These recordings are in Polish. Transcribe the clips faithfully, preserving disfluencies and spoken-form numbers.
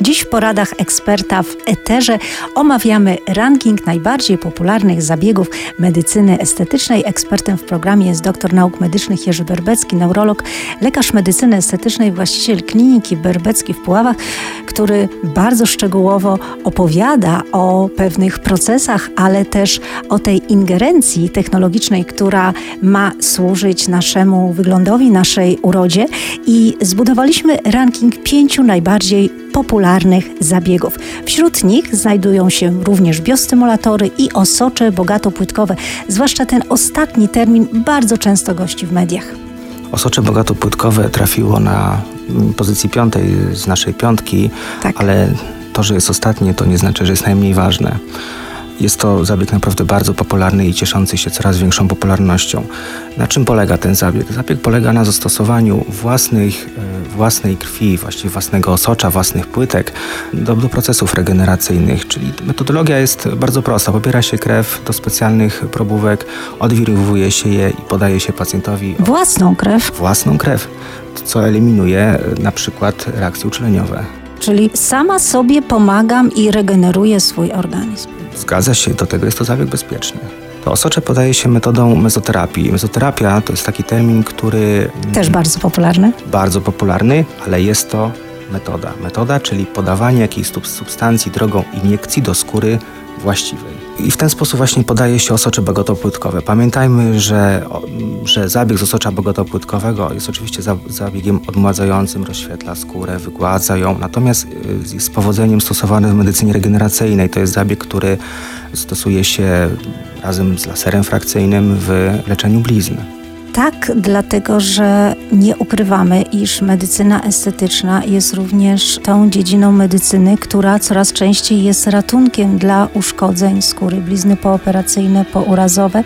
Dziś w poradach eksperta w eterze omawiamy ranking najbardziej popularnych zabiegów medycyny estetycznej. Ekspertem w programie jest doktor nauk medycznych Jerzy Berbecki, neurolog, lekarz medycyny estetycznej, właściciel kliniki Berbecki w Puławach, który bardzo szczegółowo opowiada o pewnych procesach, ale też o tej ingerencji technologicznej, która ma służyć naszemu wyglądowi, naszej urodzie. I zbudowaliśmy ranking pięciu najbardziej popularnych zabiegów. Wśród nich znajdują się również biostymulatory i osocze bogatopłytkowe. Zwłaszcza ten ostatni termin bardzo często gości w mediach. Osocze bogatopłytkowe trafiło na pozycji piątej z naszej piątki, tak. Ale to, że jest ostatnie, to nie znaczy, że jest najmniej ważne. Jest to zabieg naprawdę bardzo popularny i cieszący się coraz większą popularnością. Na czym polega ten zabieg? Zabieg polega na zastosowaniu własnych, własnej krwi, właściwie własnego osocza, własnych płytek do, do procesów regeneracyjnych. Czyli metodologia jest bardzo prosta. Pobiera się krew do specjalnych probówek, odwirowuje się je i podaje się pacjentowi własną krew. Własną krew, co eliminuje na przykład reakcje uczuleniowe. Czyli sama sobie pomagam i regeneruję swój organizm. Zgadza się, do tego jest to zabieg bezpieczny. To osocze podaje się metodą mezoterapii. Mezoterapia to jest taki termin, który... Też bardzo popularny. Bardzo popularny, ale jest to metoda. Metoda, czyli podawanie jakiejś substancji drogą iniekcji do skóry właściwej. I w ten sposób właśnie podaje się osocze bogatopłytkowe. Pamiętajmy, że, że zabieg z osocza bogatopłytkowego jest oczywiście zabiegiem odmładzającym, rozświetla skórę, wygładza ją, natomiast jest z powodzeniem stosowany w medycynie regeneracyjnej. To jest zabieg, który stosuje się razem z laserem frakcyjnym w leczeniu blizn. Tak, dlatego że nie ukrywamy, iż medycyna estetyczna jest również tą dziedziną medycyny, która coraz częściej jest ratunkiem dla uszkodzeń skóry, blizny pooperacyjne, pourazowe,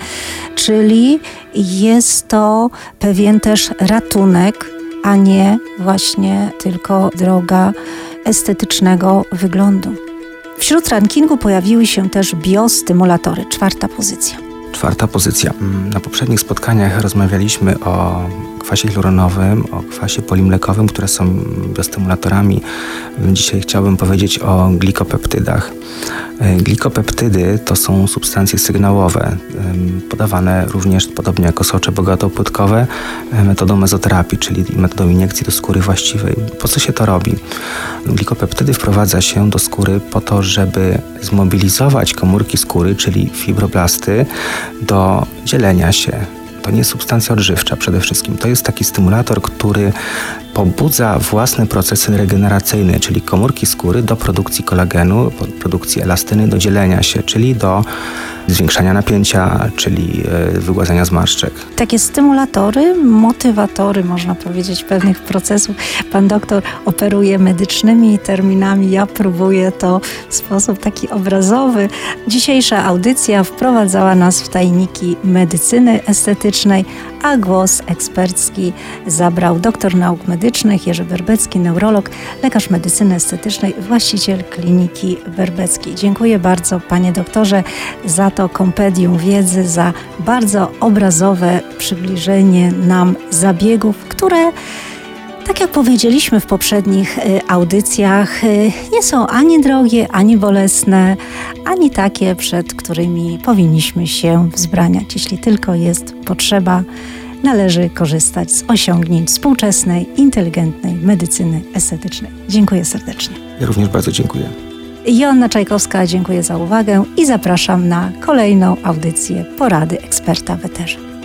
czyli jest to pewien też ratunek, a nie właśnie tylko droga estetycznego wyglądu. Wśród rankingu pojawiły się też biostymulatory, czwarta pozycja. Czwarta pozycja. Na poprzednich spotkaniach rozmawialiśmy o kwasie hialuronowym, o kwasie polimlekowym, które są biostymulatorami. Dzisiaj chciałbym powiedzieć o glikopeptydach. Glikopeptydy to są substancje sygnałowe, podawane również, podobnie jak osocze bogatopłytkowe, metodą mezoterapii, czyli metodą iniekcji do skóry właściwej. Po co się to robi? Glikopeptydy wprowadza się do skóry po to, żeby zmobilizować komórki skóry, czyli fibroblasty, do dzielenia się. To nie jest substancja odżywcza przede wszystkim. To jest taki stymulator, który pobudza własne procesy regeneracyjne, czyli komórki skóry do produkcji kolagenu, produkcji elastyny, do dzielenia się, czyli do zwiększania napięcia, czyli wygładzania zmarszczek. Takie stymulatory, motywatory, można powiedzieć, pewnych procesów. Pan doktor operuje medycznymi terminami, ja próbuję to w sposób taki obrazowy. Dzisiejsza audycja wprowadzała nas w tajniki medycyny estetycznej, a głos ekspercki zabrał doktor nauk medycznych Jerzy Berbecki, neurolog, lekarz medycyny estetycznej, właściciel kliniki Berbecki. Dziękuję bardzo, panie doktorze, za to kompendium wiedzy, za bardzo obrazowe przybliżenie nam zabiegów, które, tak jak powiedzieliśmy w poprzednich audycjach, nie są ani drogie, ani bolesne, ani takie, przed którymi powinniśmy się wzbraniać. Jeśli tylko jest potrzeba, należy korzystać z osiągnięć współczesnej, inteligentnej medycyny estetycznej. Dziękuję serdecznie. Ja również bardzo dziękuję. Joanna Czajkowska, dziękuję za uwagę i zapraszam na kolejną audycję Porady Eksperta w eterze.